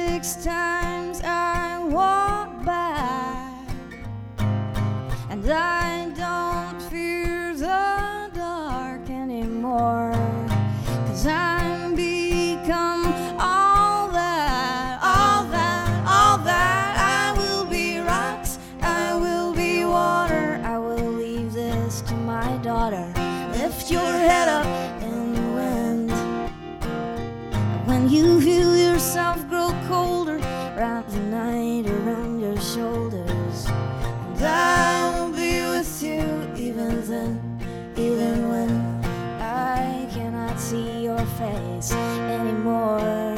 6 times I walk by, and I don't fear the dark anymore, 'cause I'm become all that, all that, all that. I will be rocks, I will be water, I will leave this to my daughter. Lift your head up in the wind. When you feel yourself grow colder, wrap the night around your shoulders, and I will be with you even then, even when I cannot see your face anymore.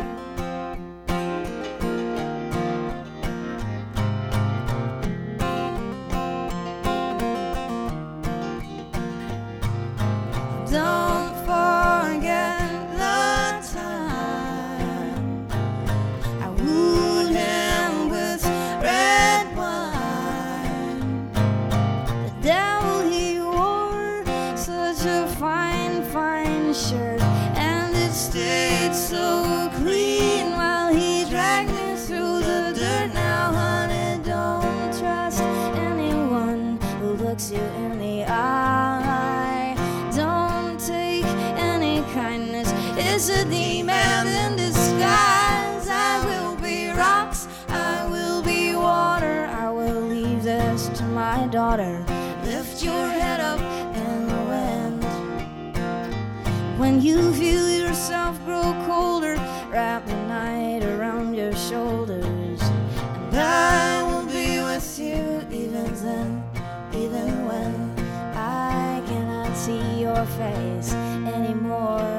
Don't forget the time I wooed him with red wine. The devil, he wore such a fine, fine shirt, and it stayed so clean while he dragged me through the dirt. Now, honey, don't trust anyone who looks you in the eye. Don't take any kindness, it's a demon in disguise. I will be rocks, I will be water, I will leave this to my daughter. Lift your head up in the wind. When you feel yourself grow colder, wrap the night around your shoulders, and I will be with you even then, even when I cannot see your face anymore.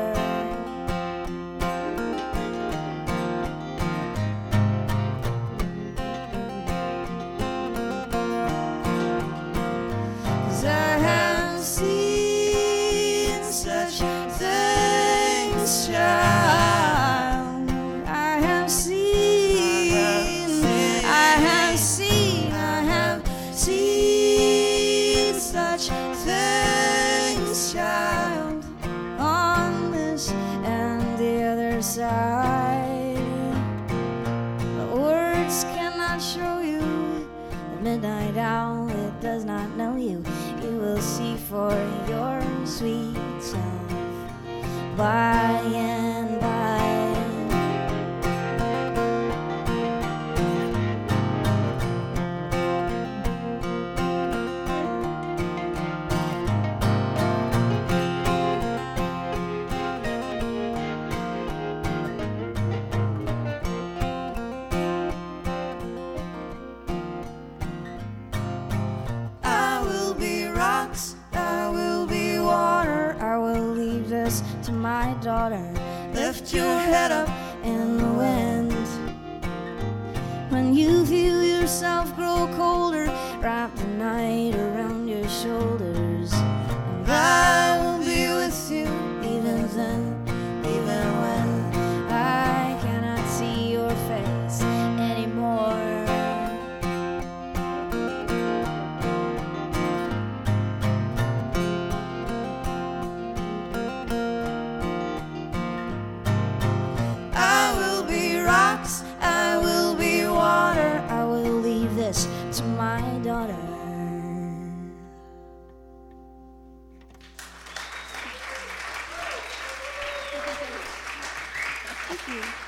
'Cause I have seen such things, child. I have seen such things, child, on this and the other side. But words cannot show you the midnight owl, it does not know you. You will see for your sweet self by and by. I will be water, I will leave this to my daughter. Lift your head up in the wind. When you feel yourself grow colder, wrap the night around your shoulders, and I will be with you even then, even when I cannot see your face anymore. I will be water, I will leave this to my daughter. Thank you.